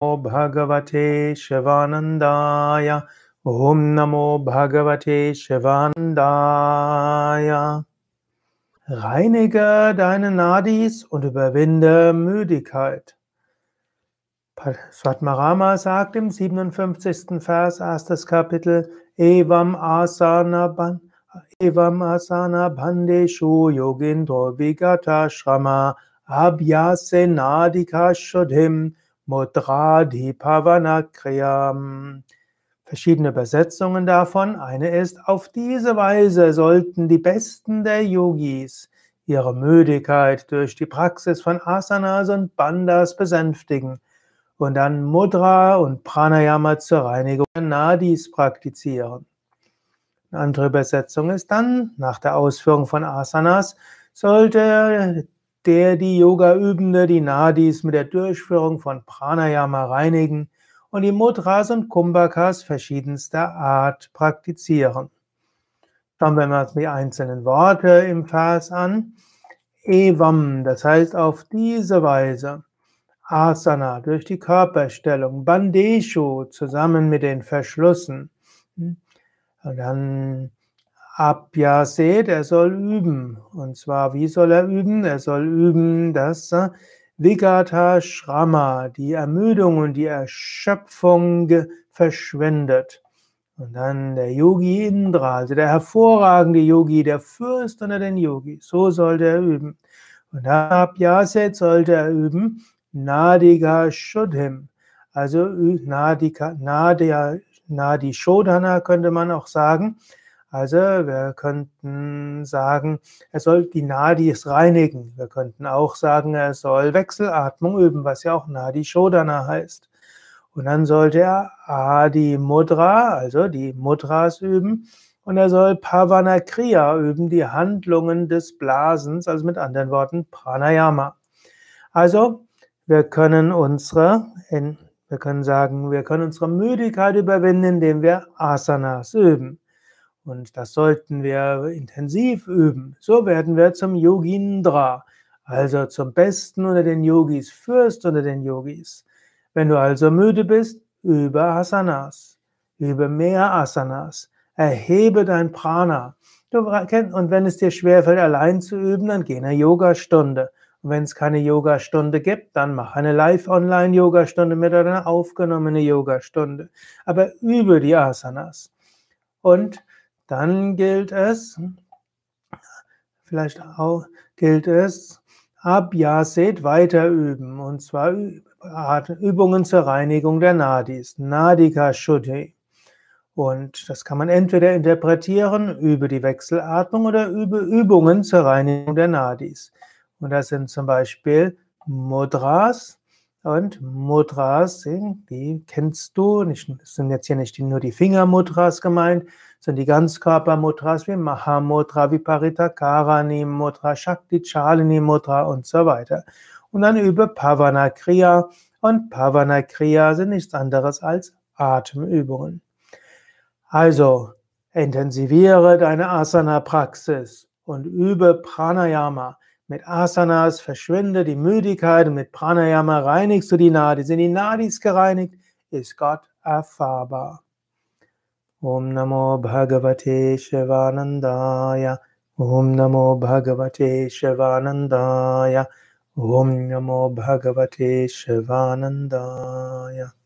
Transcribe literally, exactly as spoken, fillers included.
Bhagavate Shivanandaya. Om Namo Bhagavate Shivanandaya. Reinige deine Nadis und überwinde Müdigkeit. Svatmarama sagt im siebenundfünfzigsten Vers, erstes Kapitel, Evam Asana, Ban, Evam Asana Bandeshu Yogindro Vigata Shrama Abhyase Nadika Shodhim Mudradi Pavana Kriyam. Verschiedene Übersetzungen davon. Eine ist, auf diese Weise sollten die Besten der Yogis ihre Müdigkeit durch die Praxis von Asanas und Bandhas besänftigen und dann Mudra und Pranayama zur Reinigung der Nadis praktizieren. Eine andere Übersetzung ist dann, nach der Ausführung von Asanas sollte der die Yoga-Übende die Nadis mit der Durchführung von Pranayama reinigen und die Mudras und Kumbhakas verschiedenster Art praktizieren. Schauen wir mal die einzelnen Worte im Vers an. Evam, das heißt auf diese Weise. Asana, durch die Körperstellung. Bandeshu, zusammen mit den Verschlüssen. Und dann Abhyaset, er soll üben. Und zwar, wie soll er üben? Er soll üben, dass Vigata Shrama, die Ermüdung und die Erschöpfung verschwindet. Und dann der Yogi Indra, also der hervorragende Yogi, der Fürst unter den Yogis. So sollte er üben. Und Abhyaset sollte er üben, Nadika Shodhim, also Nadika, Nadia, Nadi Shodhana könnte man auch sagen. Also wir könnten sagen, er soll die Nadis reinigen. Wir könnten auch sagen, er soll Wechselatmung üben, was ja auch Nadi Shodhana heißt. Und dann sollte er Adi Mudra, also die Mudras üben. Und er soll Pavana Kriya üben, die Handlungen des Blasens, also mit anderen Worten Pranayama. Also wir können unsere, wir können sagen, wir können unsere Müdigkeit überwinden, indem wir Asanas üben. Und das sollten wir intensiv üben. So werden wir zum Yogindra, also zum Besten unter den Yogis, Fürst unter den Yogis. Wenn du also müde bist, übe Asanas, übe mehr Asanas, erhebe dein Prana. Und wenn es dir schwerfällt, allein zu üben, dann geh in eine Yogastunde. Und wenn es keine Yogastunde gibt, dann mach eine Live-Online-Yogastunde mit oder eine aufgenommene Yogastunde. Aber übe die Asanas. Und dann gilt es, vielleicht auch gilt es, Abhyaset weiter üben. Und zwar Übungen zur Reinigung der Nadis. Nadika Shuddhi. Und das kann man entweder interpretieren, übe die Wechselatmung oder übe Übungen zur Reinigung der Nadis. Und das sind zum Beispiel Mudras. Und Mudras, die kennst du, es sind jetzt hier nicht nur die Fingermudras gemeint, sondern die Ganzkörpermudras wie Mahamudra, Viparitakarani Mudra, Shakti Chalini Mudra und so weiter. Und dann übe Pavana Kriya. Und Pavana Kriya sind nichts anderes als Atemübungen. Also, intensiviere deine Asana-Praxis und übe Pranayama. Mit Asanas verschwinde die Müdigkeit und mit Pranayama reinigst du die Nadis. Sind die Nadis gereinigt, ist Gott erfahrbar. Om Namo Bhagavate Shivanandaya. Om Namo Bhagavate Shivanandaya. Om Namo Bhagavate Shivanandaya.